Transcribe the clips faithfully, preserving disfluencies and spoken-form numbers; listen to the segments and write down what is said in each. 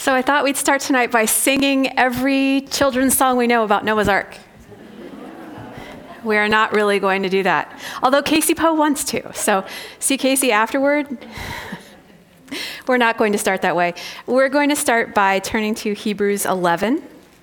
So I thought we'd start tonight by singing every children's song we know about Noah's Ark. We are not really going to do that, although Casey Poe wants to. So see Casey afterward. We're not going to start that way. We're going to start by turning to Hebrews eleven.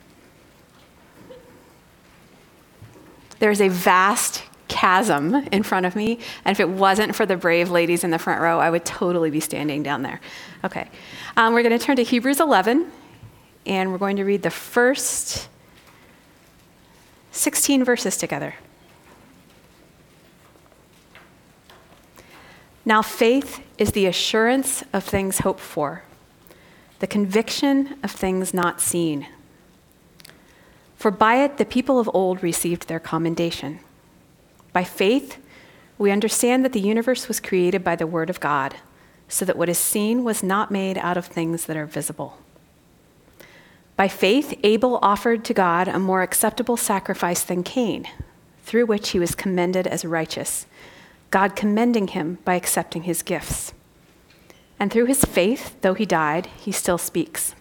There's a vast chasm in front of me, and if it wasn't for the brave ladies in the front row, I would totally be standing down there. Okay, um, we're going to turn to Hebrews eleven, and we're going to read the first sixteen verses together. Now faith is the assurance of things hoped for, the conviction of things not seen. For by it the people of old received their commendation. By faith, we understand that the universe was created by the word of God, so that what is seen was not made out of things that are visible. By faith, Abel offered to God a more acceptable sacrifice than Cain, through which he was commended as righteous, God commending him by accepting his gifts. And through his faith, though he died, he still speaks.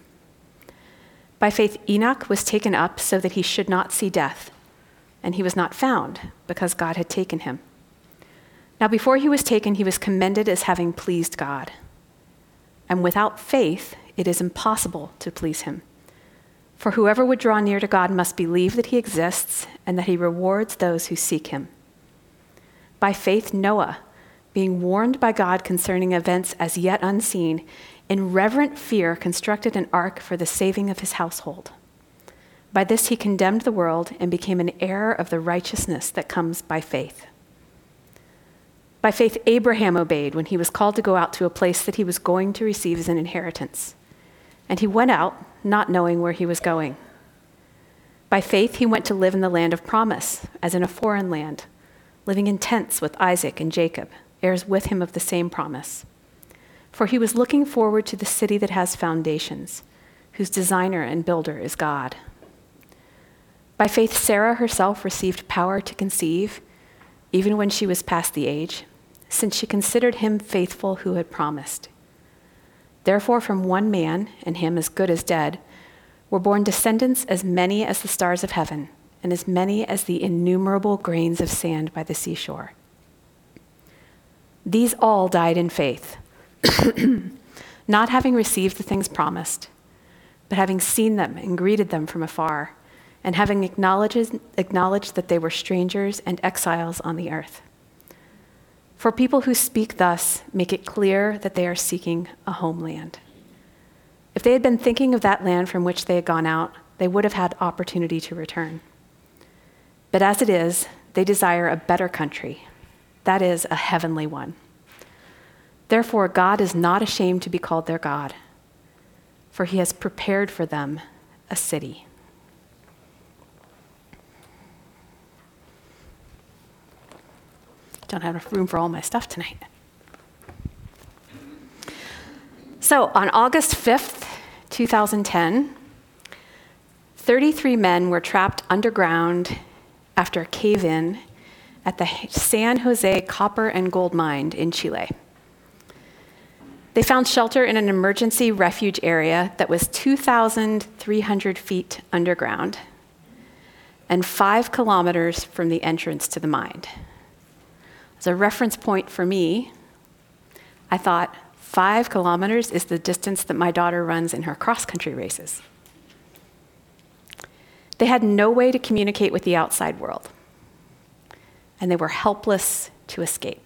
By faith, Enoch was taken up so that he should not see death, and he was not found because God had taken him. Now before he was taken, he was commended as having pleased God. And without faith, it is impossible to please him. For whoever would draw near to God must believe that he exists and that he rewards those who seek him. By faith, Noah, being warned by God concerning events as yet unseen, in reverent fear constructed an ark for the saving of his household. By this he condemned the world and became an heir of the righteousness that comes by faith. By faith, Abraham obeyed when he was called to go out to a place that he was going to receive as an inheritance. And he went out, not knowing where he was going. By faith, he went to live in the land of promise, as in a foreign land, living in tents with Isaac and Jacob, heirs with him of the same promise. For he was looking forward to the city that has foundations, whose designer and builder is God. By faith, Sarah herself received power to conceive, even when she was past the age, since she considered him faithful who had promised. Therefore, from one man, and him as good as dead, were born descendants as many as the stars of heaven, and as many as the innumerable grains of sand by the seashore. These all died in faith, not having received the things promised, but having seen them and greeted them from afar, and having acknowledged, acknowledged that they were strangers and exiles on the earth. For people who speak thus make it clear that they are seeking a homeland. If they had been thinking of that land from which they had gone out, they would have had opportunity to return. But as it is, they desire a better country, that is, a heavenly one. Therefore, God is not ashamed to be called their God, for he has prepared for them a city. Don't have enough room for all my stuff tonight. So on August fifth, twenty ten, thirty-three men were trapped underground after a cave-in at the San Jose copper and gold mine in Chile. They found shelter in an emergency refuge area that was two thousand three hundred feet underground and five kilometers from the entrance to the mine. As a reference point for me, I thought five kilometers is the distance that my daughter runs in her cross-country races. They had no way to communicate with the outside world, and they were helpless to escape.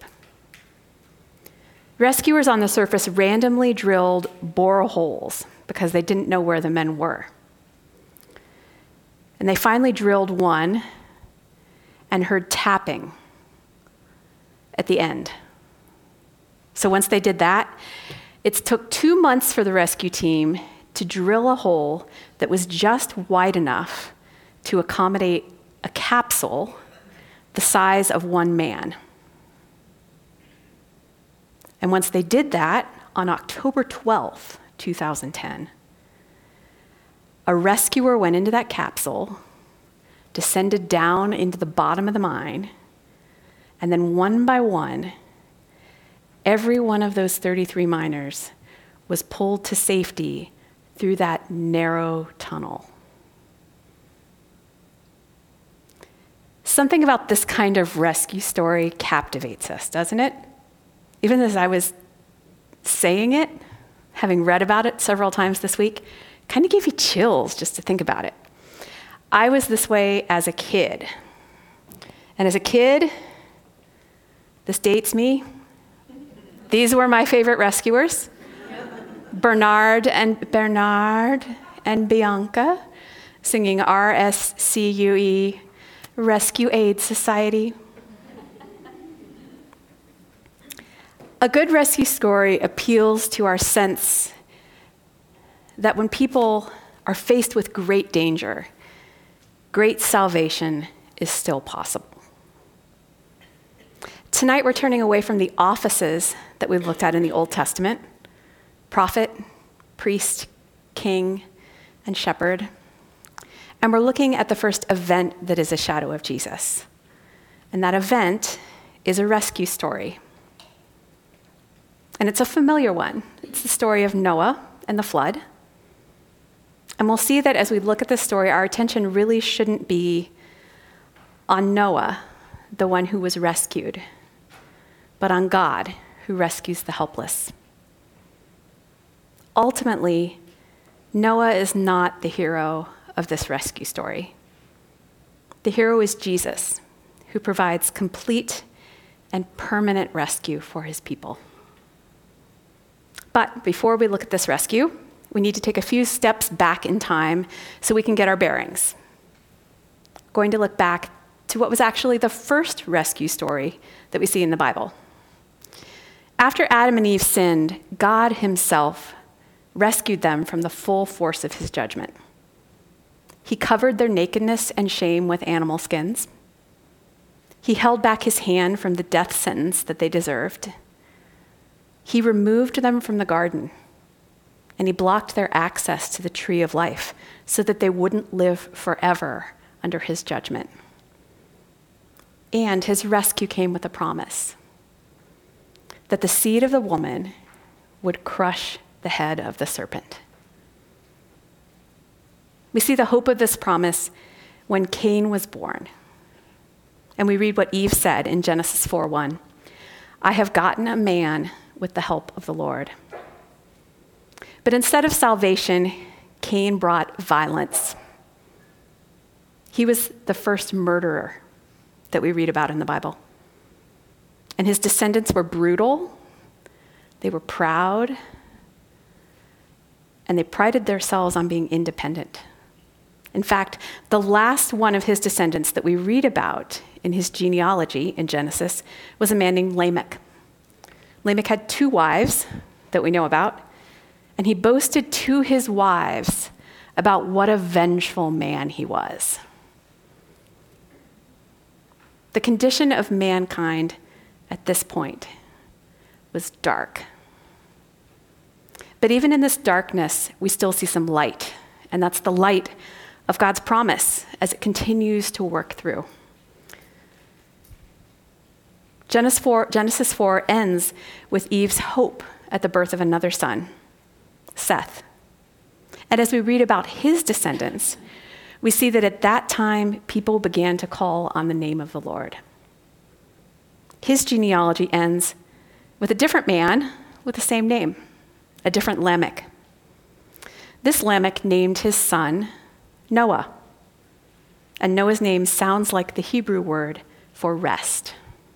Rescuers on the surface randomly drilled boreholes because they didn't know where the men were. And they finally drilled one and heard tapping at the end. So once they did that, it took two months for the rescue team to drill a hole that was just wide enough to accommodate a capsule the size of one man. And once they did that, on October twelfth, twenty ten, a rescuer went into that capsule, descended down into the bottom of the mine, and then one by one, every one of those thirty-three miners was pulled to safety through that narrow tunnel. Something about this kind of rescue story captivates us, doesn't it? Even as I was saying it, having read about it several times this week, kind of gave you chills just to think about it. I was this way as a kid. And as a kid, this dates me, these were my favorite rescuers. Bernard and Bernard and Bianca singing R S C U E, Rescue Aid Society. A good rescue story appeals to our sense that when people are faced with great danger, great salvation is still possible. Tonight we're turning away from the offices that we've looked at in the Old Testament: prophet, priest, king, and shepherd. And we're looking at the first event that is a shadow of Jesus. And that event is a rescue story. And it's a familiar one. It's the story of Noah and the flood. And we'll see that as we look at this story, our attention really shouldn't be on Noah, the one who was rescued, but on God, who rescues the helpless. Ultimately, Noah is not the hero of this rescue story. The hero is Jesus, who provides complete and permanent rescue for his people. But before we look at this rescue, we need to take a few steps back in time so we can get our bearings. We're going to look back to what was actually the first rescue story that we see in the Bible. After Adam and Eve sinned, God himself rescued them from the full force of his judgment. He covered their nakedness and shame with animal skins. He held back his hand from the death sentence that they deserved. He removed them from the garden, and he blocked their access to the tree of life so that they wouldn't live forever under his judgment. And his rescue came with a promise that the seed of the woman would crush the head of the serpent. We see the hope of this promise when Cain was born. And we read what Eve said in Genesis four one. I have gotten a man with the help of the Lord. But instead of salvation, Cain brought violence. He was the first murderer that we read about in the Bible. And his descendants were brutal, they were proud, and they prided themselves on being independent. In fact, the last one of his descendants that we read about in his genealogy in Genesis was a man named Lamech. Lamech had two wives that we know about, and he boasted to his wives about what a vengeful man he was. The condition of mankind at this point was dark. But even in this darkness, we still see some light, and that's the light of God's promise as it continues to work through. Genesis four, Genesis four ends with Eve's hope at the birth of another son, Seth. And as we read about his descendants, we see that at that time, people began to call on the name of the Lord. His genealogy ends with a different man with the same name, a different Lamech. This Lamech named his son Noah. And Noah's name sounds like the Hebrew word for rest.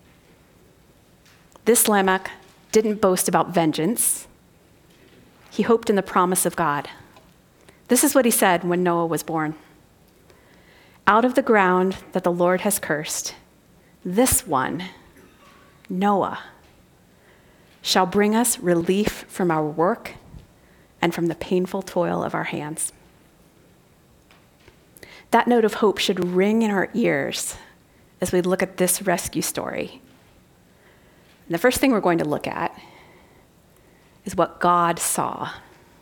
This Lamech didn't boast about vengeance. He hoped in the promise of God. This is what he said when Noah was born. Out of the ground that the Lord has cursed, this one, Noah, shall bring us relief from our work and from the painful toil of our hands. That note of hope should ring in our ears as we look at this rescue story. And the first thing we're going to look at is what God saw.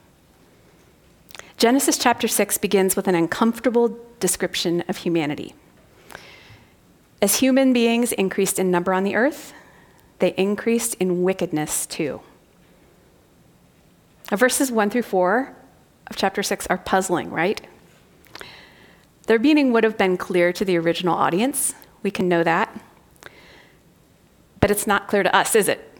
Genesis chapter six begins with an uncomfortable description of humanity. As human beings increased in number on the earth, they increased in wickedness too. Now, verses one through four of chapter six are puzzling, right? Their meaning would have been clear to the original audience. We can know that. But it's not clear to us, is it?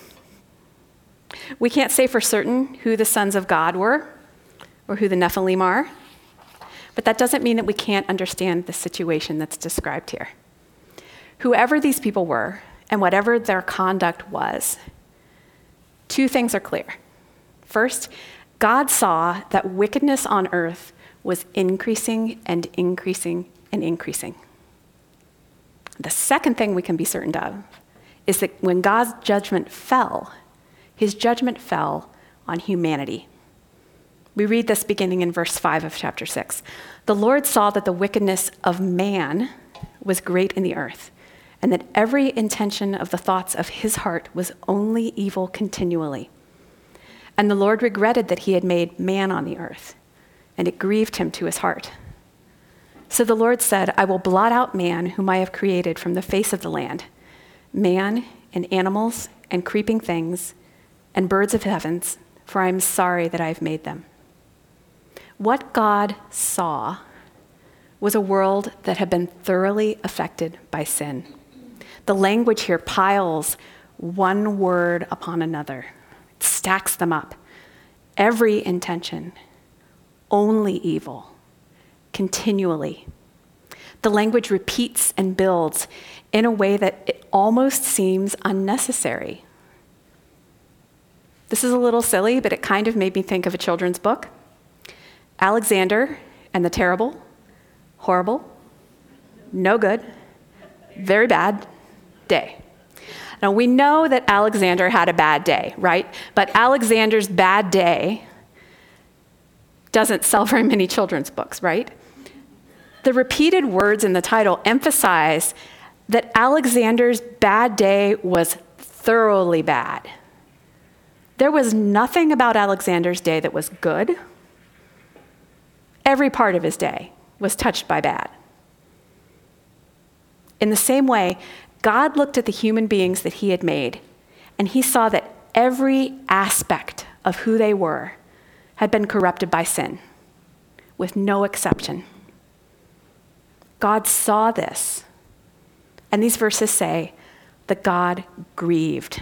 We can't say for certain who the sons of God were or who the Nephilim are, but that doesn't mean that we can't understand the situation that's described here. Whoever these people were and whatever their conduct was, two things are clear. First, God saw that wickedness on earth was increasing and increasing and increasing. The second thing we can be certain of is that when God's judgment fell, his judgment fell on humanity. We read this beginning in verse five of chapter six. The Lord saw that the wickedness of man was great in the earth, and that every intention of the thoughts of his heart was only evil continually. And the Lord regretted that he had made man on the earth, and it grieved him to his heart. So the Lord said, I will blot out man whom I have created from the face of the land, man and animals and creeping things and birds of heavens, for I am sorry that I have made them. What God saw was a world that had been thoroughly affected by sin. The language here piles one word upon another. It stacks them up. Every intention, only evil, continually. The language repeats and builds in a way that it almost seems unnecessary. This is a little silly, but it kind of made me think of a children's book. Alexander and the Terrible, horrible, no good, very bad day. Now, we know that Alexander had a bad day, right? But Alexander's bad day doesn't sell very many children's books, right? The repeated words in the title emphasize that Alexander's bad day was thoroughly bad. There was nothing about Alexander's day that was good. Every part of his day was touched by bad. In the same way, God looked at the human beings that he had made, and he saw that every aspect of who they were had been corrupted by sin, with no exception. God saw this, and these verses say that God grieved.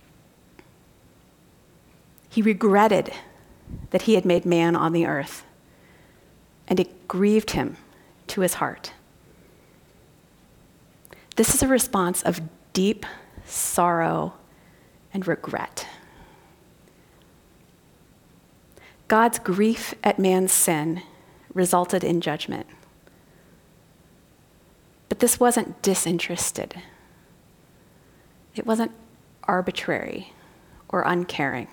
He regretted that he had made man on the earth, and it grieved him to his heart. This is a response of deep sorrow and regret. God's grief at man's sin resulted in judgment. But this wasn't disinterested. It wasn't arbitrary or uncaring.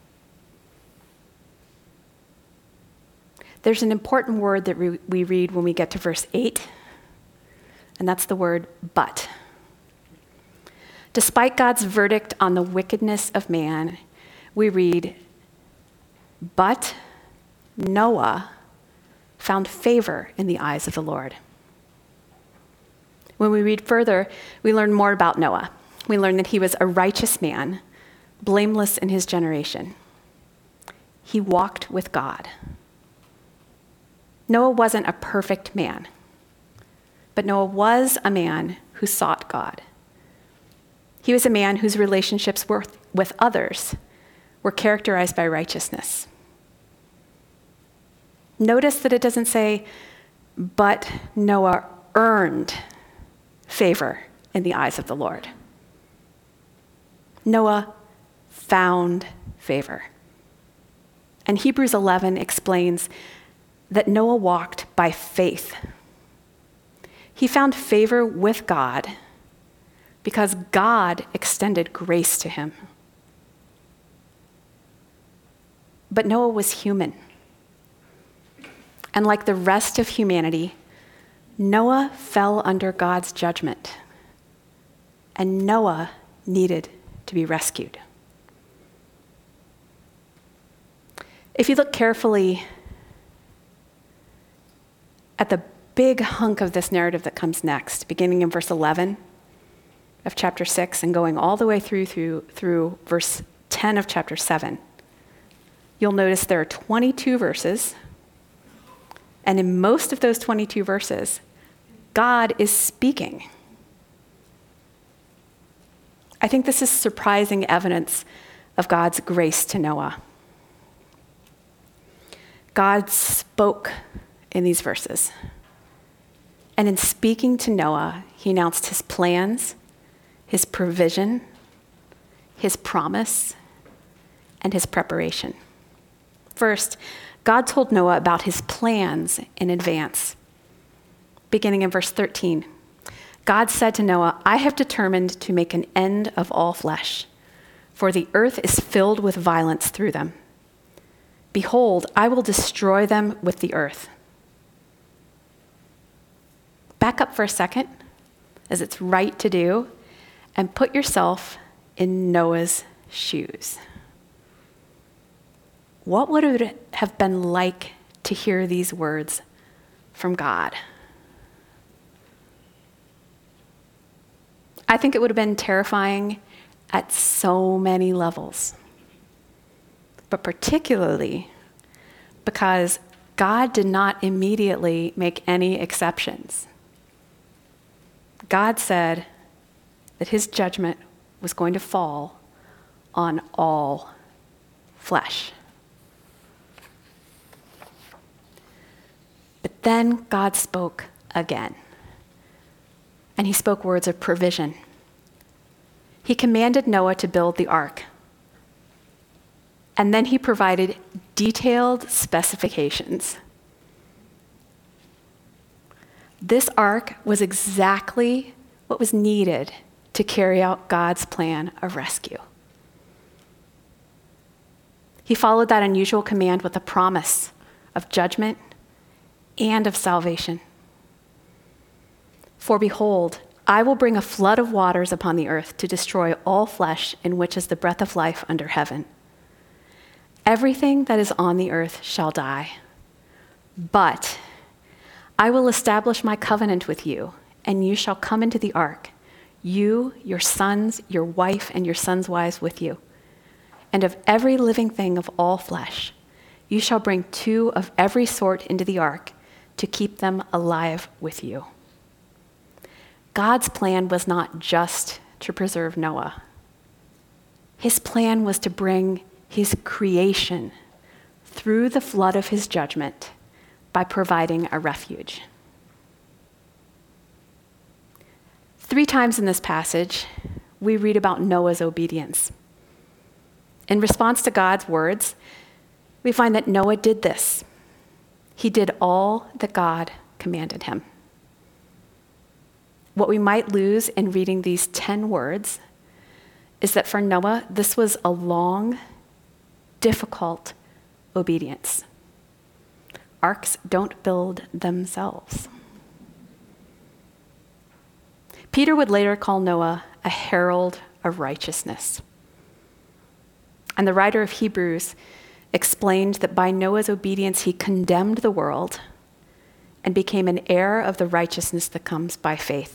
There's an important word that re- we read when we get to verse eight, and that's the word but. Despite God's verdict on the wickedness of man, we read, but Noah found favor in the eyes of the Lord. When we read further, we learn more about Noah. We learn that he was a righteous man, blameless in his generation. He walked with God. Noah wasn't a perfect man, but Noah was a man who sought God. He was a man whose relationships with others were characterized by righteousness. Notice that it doesn't say, but Noah earned favor in the eyes of the Lord. Noah found favor. And Hebrews eleven explains that Noah walked by faith. He found favor with God because God extended grace to him. But Noah was human. And like the rest of humanity, Noah fell under God's judgment. And Noah needed to be rescued. If you look carefully at the big hunk of this narrative that comes next, beginning in verse eleven of chapter six and going all the way through, through, through verse ten of chapter seven, you'll notice there are twenty-two verses. And in most of those twenty-two verses, God is speaking. I think this is surprising evidence of God's grace to Noah. God spoke in these verses. And in speaking to Noah, he announced his plans, his provision, his promise, and his preparation. First, God told Noah about his plans in advance. Beginning in verse thirteen, God said to Noah, "I have determined to make an end of all flesh, for the earth is filled with violence through them. Behold, I will destroy them with the earth." Back up for a second, as it's right to do, and put yourself in Noah's shoes. What would it have been like to hear these words from God? I think it would have been terrifying at so many levels, but particularly because God did not immediately make any exceptions. God said that his judgment was going to fall on all flesh. But then God spoke again, and he spoke words of provision. He commanded Noah to build the ark, and then he provided detailed specifications. This ark was exactly what was needed to carry out God's plan of rescue. He followed that unusual command with a promise of judgment and of salvation. "For behold, I will bring a flood of waters upon the earth to destroy all flesh in which is the breath of life under heaven. Everything that is on the earth shall die. But I will establish my covenant with you, and you shall come into the ark, you, your sons, your wife, and your sons' wives with you. And of every living thing of all flesh, you shall bring two of every sort into the ark to keep them alive with you." God's plan was not just to preserve Noah. His plan was to bring his creation through the flood of his judgment by providing a refuge. Three times in this passage, we read about Noah's obedience. In response to God's words, we find that Noah did this. He did all that God commanded him. What we might lose in reading these ten words is that for Noah, this was a long, difficult obedience. Arks don't build themselves. Peter would later call Noah a herald of righteousness. And the writer of Hebrews explained that by Noah's obedience, he condemned the world and became an heir of the righteousness that comes by faith.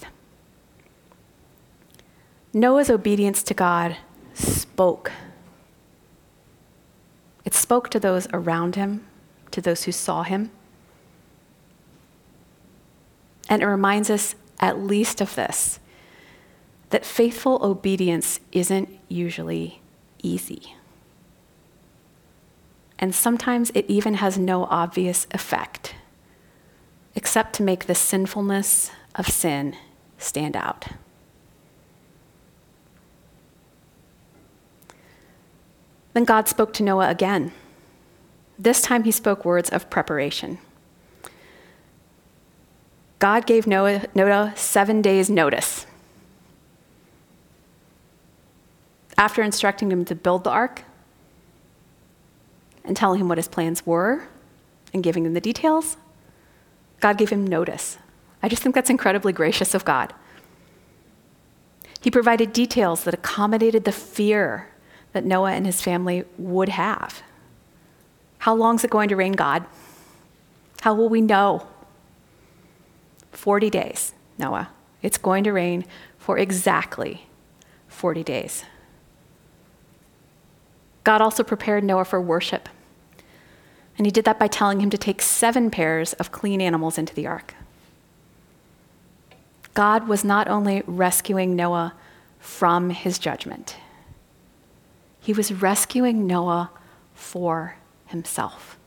Noah's obedience to God spoke. It spoke to those around him, to those who saw him. And it reminds us at least of this, that faithful obedience isn't usually easy. And sometimes it even has no obvious effect, except to make the sinfulness of sin stand out. Then God spoke to Noah again. This time he spoke words of preparation. God gave Noah, Noah seven days' notice. After instructing him to build the ark and telling him what his plans were and giving him the details, God gave him notice. I just think that's incredibly gracious of God. He provided details that accommodated the fear that Noah and his family would have. How long is it going to rain, God? How will we know? forty days, Noah. It's going to rain for exactly forty days. God also prepared Noah for worship And he did that by telling him to take seven pairs of clean animals into the ark. God was not only rescuing Noah from his judgment, he was rescuing Noah for himself.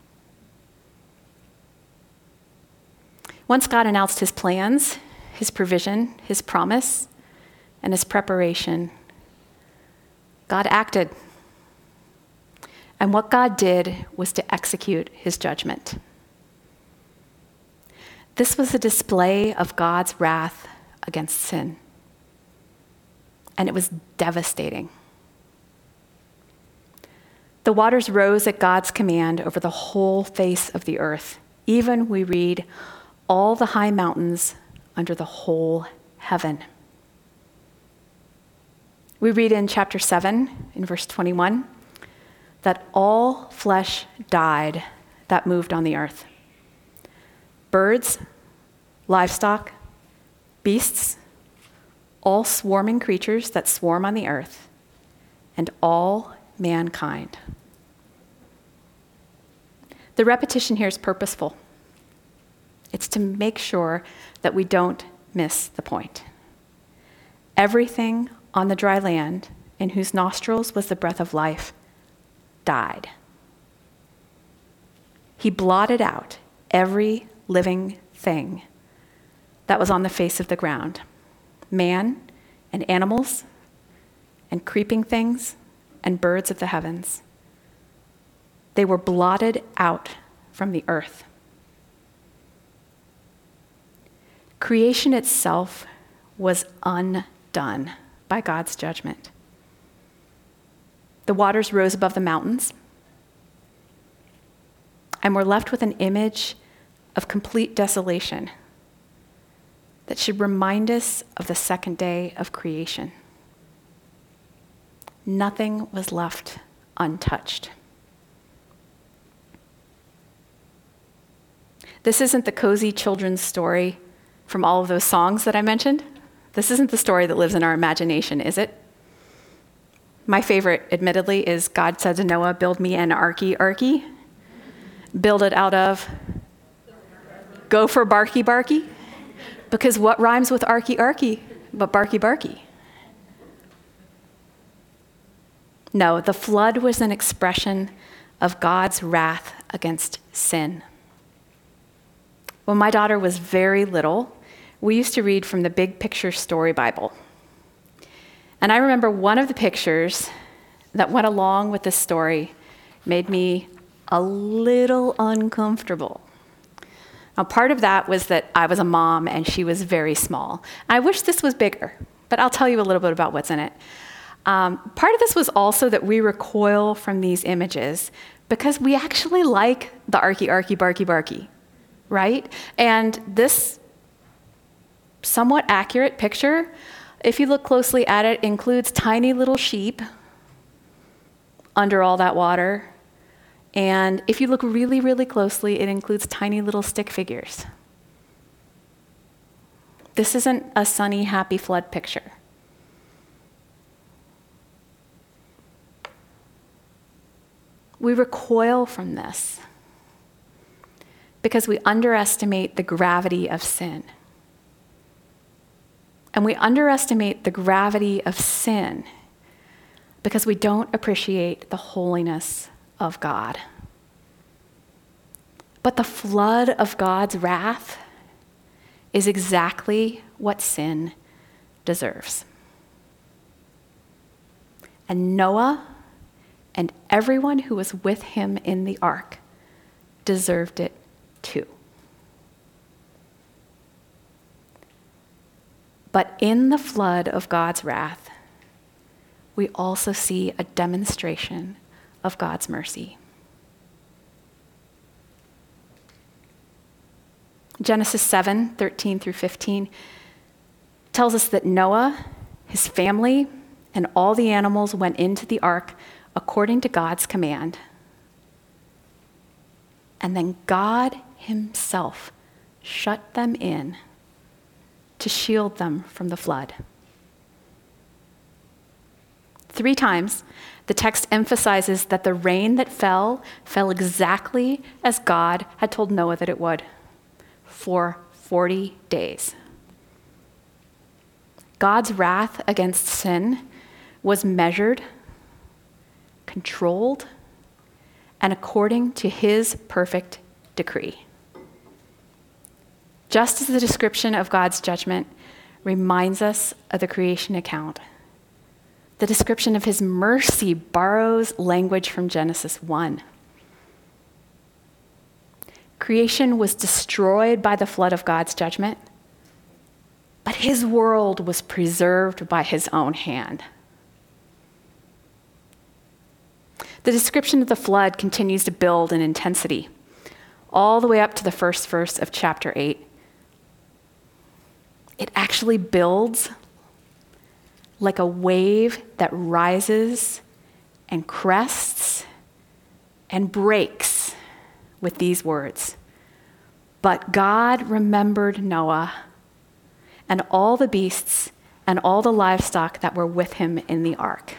Once God announced his plans, his provision, his promise, and his preparation, God acted. And what God did was to execute his judgment. This was a display of God's wrath against sin. And it was devastating. The waters rose at God's command over the whole face of the earth. Even, we read, all the high mountains under the whole heaven. We read in chapter seven, in verse twenty-one, that all flesh died that moved on the earth. Birds, livestock, beasts, all swarming creatures that swarm on the earth, and all mankind. The repetition here is purposeful. It's to make sure that we don't miss the point. Everything on the dry land, in whose nostrils was the breath of life, died. He blotted out every living thing that was on the face of the ground, man and animals and creeping things and birds of the heavens. They were blotted out from the earth. Creation itself was undone by God's judgment. The waters rose above the mountains, and we're left with an image of complete desolation that should remind us of the second day of creation. Nothing was left untouched. This isn't the cozy children's story from all of those songs that I mentioned. This isn't the story that lives in our imagination, is it? My favorite, admittedly, is God said to Noah, build me an arky arky. Build it out of gopher barky barky. Because what rhymes with arky arky but barky barky? No, the flood was an expression of God's wrath against sin. When my daughter was very little, we used to read from the Big Picture Story Bible. And I remember one of the pictures that went along with this story made me a little uncomfortable. Now, part of that was that I was a mom and she was very small. I wish this was bigger, but I'll tell you a little bit about what's in it. Um, part of this was also that we recoil from these images because we actually like the arky, arky, barky, barky, right? And this somewhat accurate picture, if you look closely at it, includes tiny little sheep under all that water. And if you look really, really closely, it includes tiny little stick figures. This isn't a sunny, happy flood picture. We recoil from this because we underestimate the gravity of sin. And we underestimate the gravity of sin because we don't appreciate the holiness of God. But the flood of God's wrath is exactly what sin deserves. And Noah and everyone who was with him in the ark deserved it too. But in the flood of God's wrath, we also see a demonstration of God's mercy. Genesis seven, thirteen through fifteen tells us that Noah, his family, and all the animals went into the ark according to God's command. And then God himself shut them in to shield them from the flood. Three times, the text emphasizes that the rain that fell fell exactly as God had told Noah that it would, for forty days. God's wrath against sin was measured, controlled, and according to his perfect decree. Just as the description of God's judgment reminds us of the creation account, the description of his mercy borrows language from Genesis one. Creation was destroyed by the flood of God's judgment, but his world was preserved by his own hand. The description of the flood continues to build in intensity, all the way up to the first verse of chapter eight. It actually builds like a wave that rises and crests and breaks with these words. But God remembered Noah and all the beasts and all the livestock that were with him in the ark.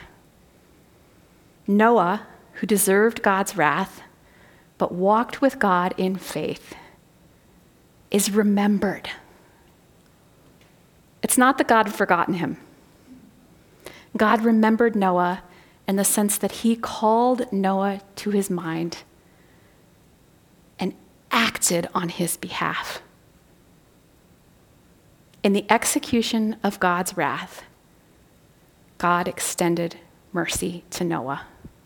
Noah, who deserved God's wrath, but walked with God in faith, is remembered. It's not that God had forgotten him. God remembered Noah in the sense that he called Noah to his mind and acted on his behalf. In the execution of God's wrath, God extended mercy to Noah.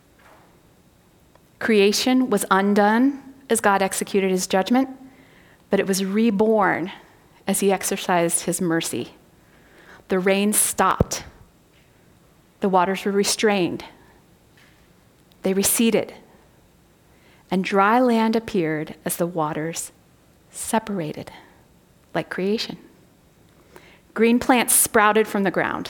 Creation was undone as God executed his judgment, but it was reborn as he exercised his mercy. The rain stopped. The waters were restrained. They receded. And dry land appeared as the waters separated, like creation. Green plants sprouted from the ground.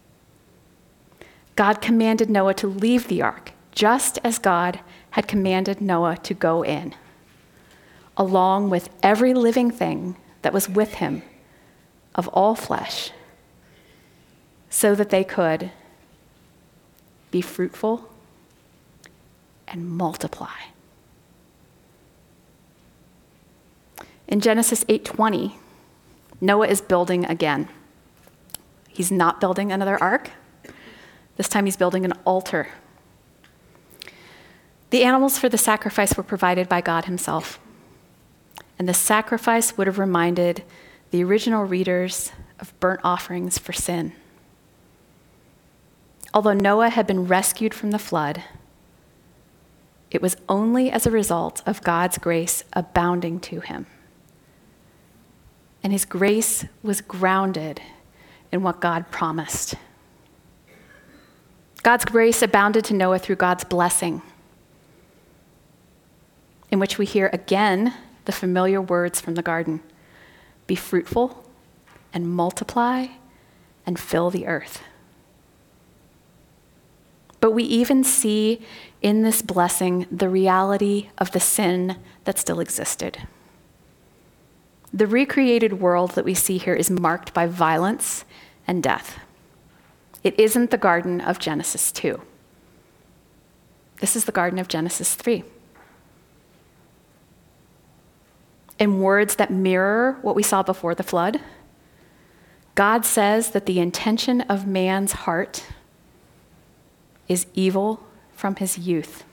God commanded Noah to leave the ark, just as God had commanded Noah to go in, along with every living thing that was with him of all flesh, so that they could be fruitful and multiply. In Genesis eight twenty, Noah is building again. He's not building another ark. This time he's building an altar. The animals for the sacrifice were provided by God himself. And the sacrifice would have reminded the original readers of burnt offerings for sin. Although Noah had been rescued from the flood, it was only as a result of God's grace abounding to him. And his grace was grounded in what God promised. God's grace abounded to Noah through God's blessing, in which we hear again the familiar words from the garden: be fruitful and multiply and fill the earth. But we even see in this blessing the reality of the sin that still existed. The recreated world that we see here is marked by violence and death. It isn't the garden of Genesis two. This is the garden of Genesis three. In words that mirror what we saw before the flood, God says that the intention of man's heart is evil from his youth.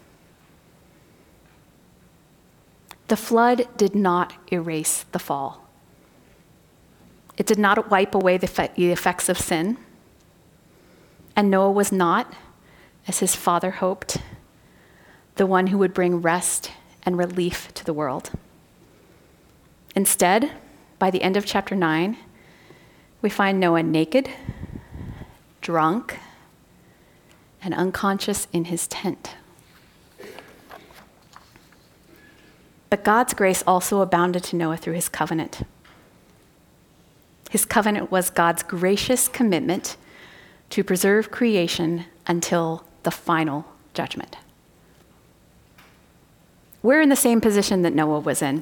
The flood did not erase the fall. It did not wipe away the effects of sin. And Noah was not, as his father hoped, the one who would bring rest and relief to the world. Instead, by the end of chapter nine, we find Noah naked, drunk, and unconscious in his tent. But God's grace also abounded to Noah through his covenant. His covenant was God's gracious commitment to preserve creation until the final judgment. We're in the same position that Noah was in.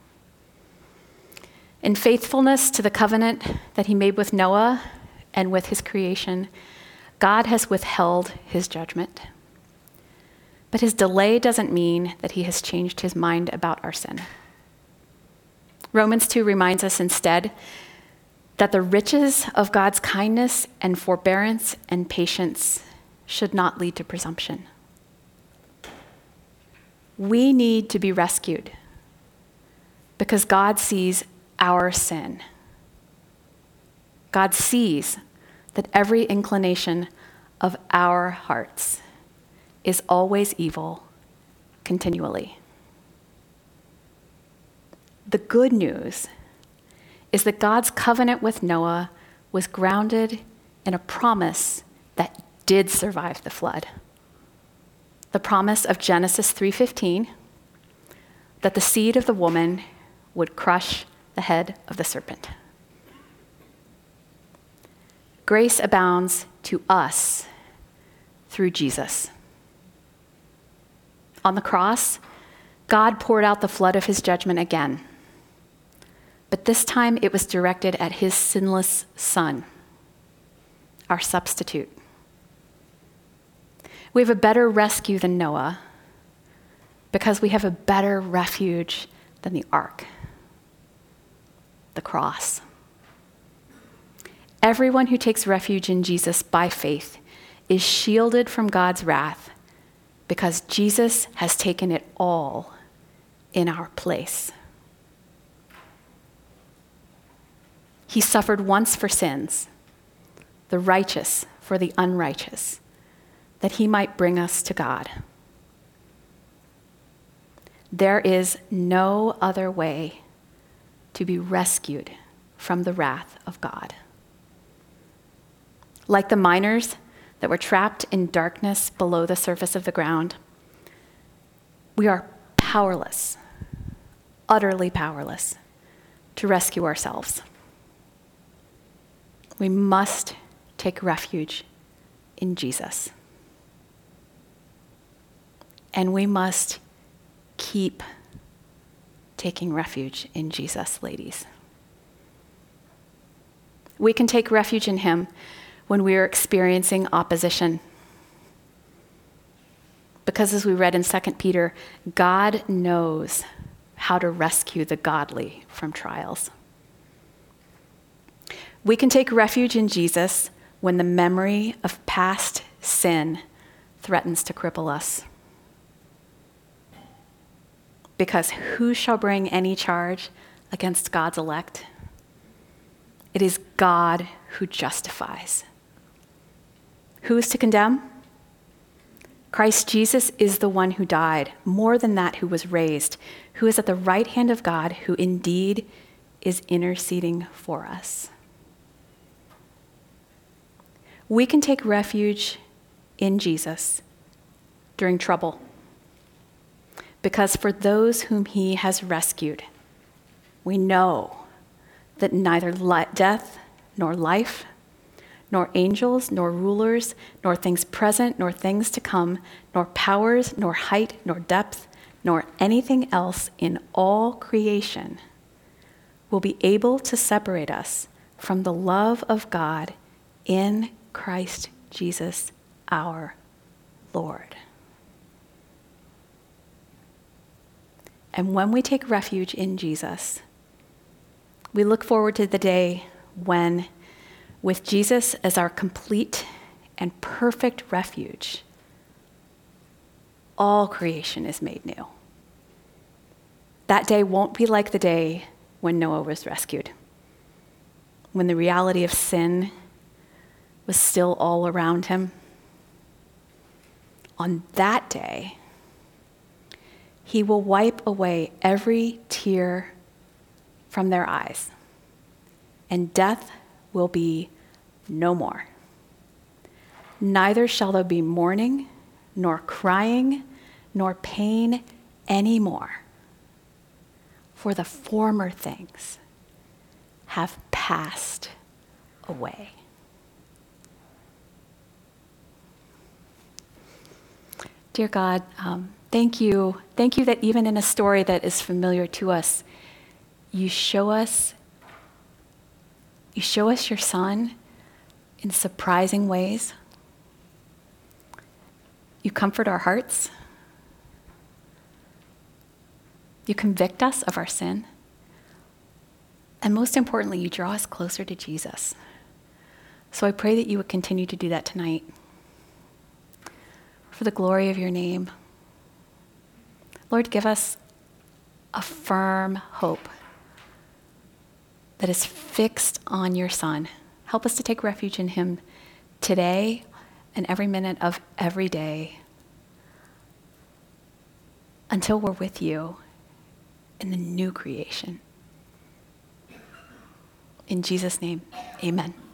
In faithfulness to the covenant that he made with Noah and with his creation, God has withheld his judgment. But his delay doesn't mean that he has changed his mind about our sin. Romans two reminds us instead that the riches of God's kindness and forbearance and patience should not lead to presumption. We need to be rescued because God sees our sin. God sees that every inclination of our hearts is always evil, continually. The good news is that God's covenant with Noah was grounded in a promise that did survive the flood. The promise of Genesis three fifteen, that the seed of the woman would crush the head of the serpent. Grace abounds to us through Jesus. On the cross, God poured out the flood of his judgment again. But this time it was directed at his sinless Son, our substitute. We have a better rescue than Noah because we have a better refuge than the ark, the cross. Everyone who takes refuge in Jesus by faith is shielded from God's wrath because Jesus has taken it all in our place. He suffered once for sins, the righteous for the unrighteous, that he might bring us to God. There is no other way to be rescued from the wrath of God. Like the miners that were trapped in darkness below the surface of the ground, we are powerless, utterly powerless, to rescue ourselves. We must take refuge in Jesus. And we must keep taking refuge in Jesus, ladies. We can take refuge in him when we are experiencing opposition. Because as we read in Second Peter, God knows how to rescue the godly from trials. We can take refuge in Jesus when the memory of past sin threatens to cripple us. Because who shall bring any charge against God's elect? It is God who justifies. Who is to condemn? Christ Jesus is the one who died, more than that, who was raised, who is at the right hand of God, who indeed is interceding for us. We can take refuge in Jesus during trouble, because for those whom he has rescued, we know that neither li- death nor life, nor angels, nor rulers, nor things present, nor things to come, nor powers, nor height, nor depth, nor anything else in all creation will be able to separate us from the love of God in Christ Jesus our Lord. And when we take refuge in Jesus, we look forward to the day when, with Jesus as our complete and perfect refuge, all creation is made new. That day won't be like the day when Noah was rescued, when the reality of sin was still all around him. On that day, he will wipe away every tear from their eyes, and death will be no more. Neither shall there be mourning, nor crying, nor pain anymore, for the former things have passed away. Dear God, um, thank you. Thank you that even in a story that is familiar to us, you show us, you show us your Son in surprising ways. You comfort our hearts. You convict us of our sin. And most importantly, you draw us closer to Jesus. So I pray that you would continue to do that tonight for the glory of your name. Lord, give us a firm hope that is fixed on your Son. Help us to take refuge in him today and every minute of every day until we're with you in the new creation. In Jesus' name, amen.